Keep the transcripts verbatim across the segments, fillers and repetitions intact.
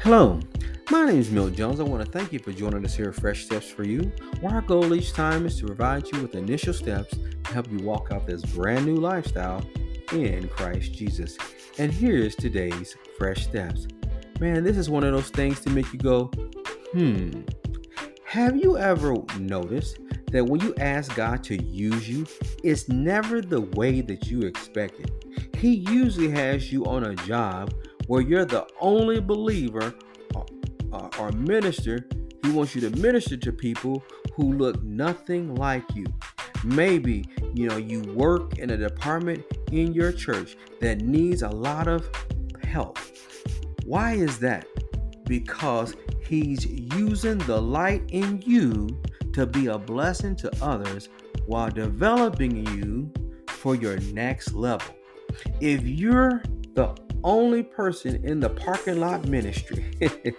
Hello, my name is Milt Jones. I want to thank you for joining us here at Fresh Steps for You, where our goal each time is to provide you with initial steps to help you walk out this brand new lifestyle in Christ Jesus. And here's today's Fresh Steps. Man, this is one of those things to make you go, hmm. Have you ever noticed that when you ask God to use you, it's never the way that you expected? He usually has you on a job where you're the only believer or, or, or minister. He wants you to minister to people who look nothing like you. Maybe, you know, you work in a department in your church that needs a lot of help. Why is that? Because He's using the light in you to be a blessing to others while developing you for your next level. If you're the only person in the parking lot ministry,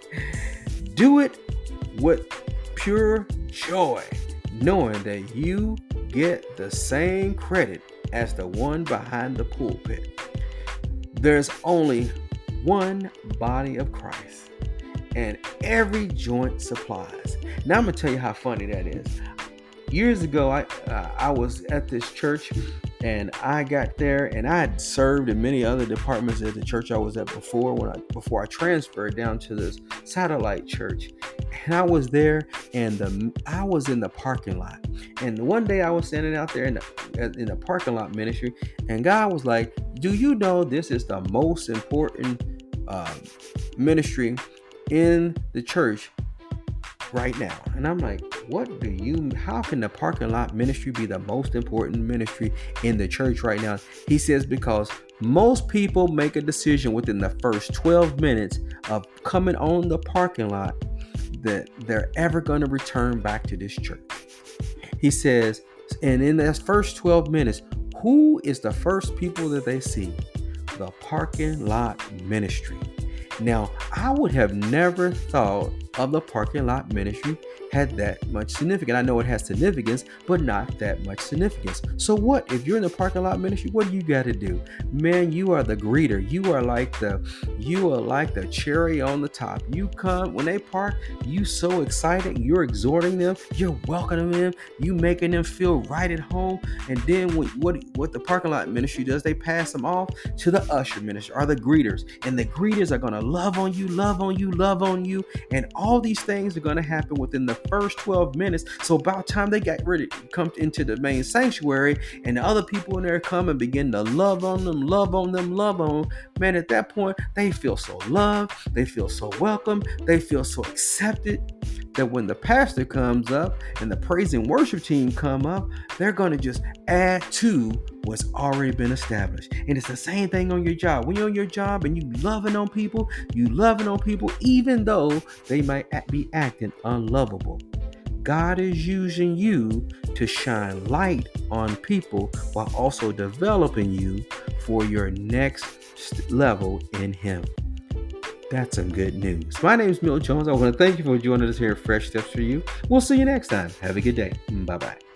do it with pure joy, knowing that you get the same credit as the one behind the pulpit. There's only one body of Christ, and every joint supplies. Now I'm gonna tell you how funny that is. Years ago, I uh, I was at this church, and I got there, and I had served in many other departments at the church I was at before when I before I transferred down to this satellite church. And I was there, and the I was in the parking lot. And one day I was standing out there in the in the parking lot ministry, and God was like, "Do you know this is the most important uh, ministry in the church right now?" And I'm like, what do you, how can the parking lot ministry be the most important ministry in the church right now? He says, because most people make a decision within the first twelve minutes of coming on the parking lot that they're ever going to return back to this church. He says, and in those first twelve minutes, who is the first people that they see? The parking lot ministry. Now, I would have never thought of the parking lot ministry had that much significance. I know it has significance, but not that much significance. So what? If you're in the parking lot ministry, what do you got to do? Man, you are the greeter. You are like the, you are like the cherry on the top. You come, when they park, you so excited. You're exhorting them. You're welcoming them. You making them feel right at home. And then what, what, what the parking lot ministry does, they pass them off to the usher ministry or the greeters. And the greeters are going to love on you, love on you, love on you. And all these things are going to happen within the first twelve minutes. So about time they got ready to come into the main sanctuary, and the other people in there come and begin to love on them, love on them, love on. Man, at that point, they feel so loved. They feel so welcome. They feel so accepted that when the pastor comes up and the praise and worship team come up, they're going to just add to what's already been established. And it's the same thing on your job. When you're on your job and you loving on people, you loving on people, even though they might be acting unlovable. God is using you to shine light on people while also developing you for your next level in Him. That's some good news. My name is Milt Jones. I want to thank you for joining us here at Fresh Steps for You. We'll see you next time. Have a good day. Bye-bye.